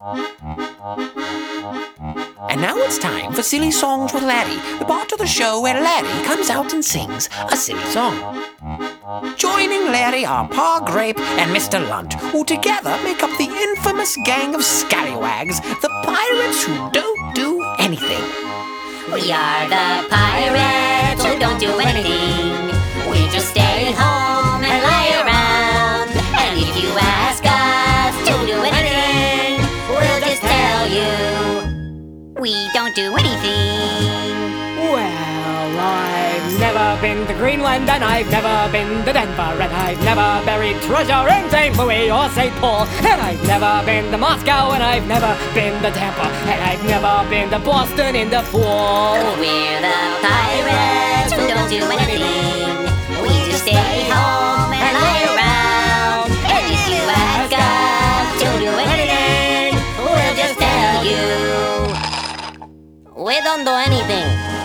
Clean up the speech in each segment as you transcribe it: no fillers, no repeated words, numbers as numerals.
And now it's time for Silly Songs with Larry, the part of the show where Larry comes out and sings a silly song. Joining Larry are Pa Grape and Mr. Lunt, who together make up the infamous gang of scallywags, the pirates who don't do anything. We are the pirates who don't do anything. We just stay home and lie around. And if you ask us to do anything, we'll just tell you we don't do anything. Well, I've never been to Greenland, and I've never been to Denver, and I've never buried treasure in St. Louis or St. Paul, and I've never been to Moscow, and I've never been to Tampa, and I've never been to Boston in the fall. We're the pirates who don't do anything. We just stay home and lie around. And if you ask us to do anything, we'll just tell you we don't do anything.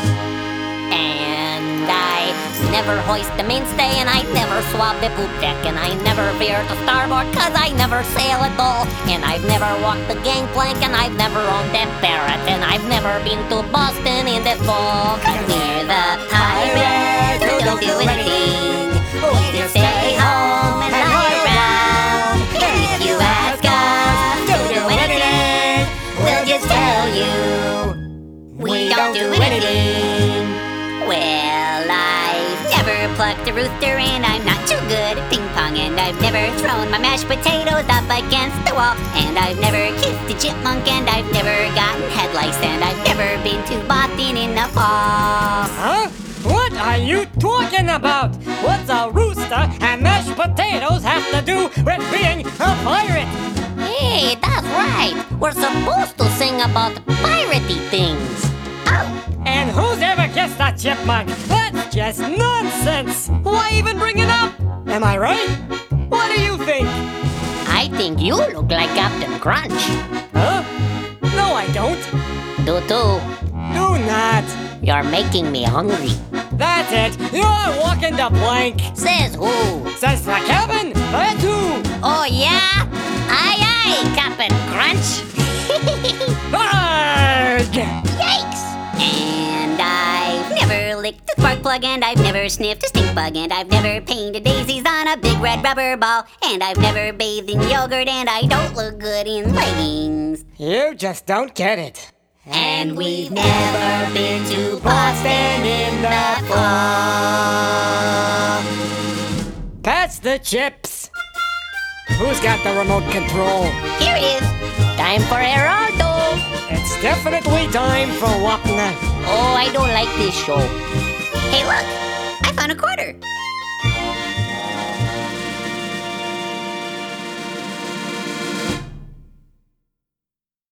And I never hoist the mainstay, and I never swab the poop deck, and I never veer to starboard, cause I never sail at all. And I've never walked the gangplank, and I've never owned a parrot, and I've never been to Boston in the fall. Cause we're the pirates who don't do anything. We just stay home and lie around. And if you ask us to do anything, we'll just tell you we don't do anything. Well, I've never plucked a rooster, and I'm not too good at ping pong, and I've never thrown my mashed potatoes up against the wall, and I've never kissed a chipmunk, and I've never gotten head lice, and I've never been to Boston in the fall. Huh? What are you talking about? What's a rooster and mashed potatoes have to do with being a pirate? Hey, that's right. We're supposed to sing about piratey things. Oh. And who's ever kissed a chipmunk? That's just nonsense! Why even bring it up? Am I right? What do you think? I think you look like Captain Crunch. Huh? No, I don't. Do. Do not. You're making me hungry. That's it. You're walking the plank. Says who? Says the cabin. That's who. Oh, yeah? Aye, Captain Crunch. Arrgh! Yikes! And I've never licked a spark plug, and I've never sniffed a stink bug, and I've never painted daisies on a big red rubber ball, and I've never bathed in yogurt, and I don't look good in leggings. You just don't get it. And we've never been to Boston in the fall. Pass the chips. Who's got the remote control? Here it is. Time for Geraldo. It's definitely time for Wapna. Oh, I don't like this show. Hey, look. I found a quarter.